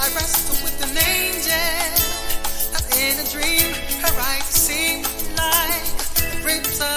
I wrestle with an angel. Not in a dream, her eyes seem like the rips of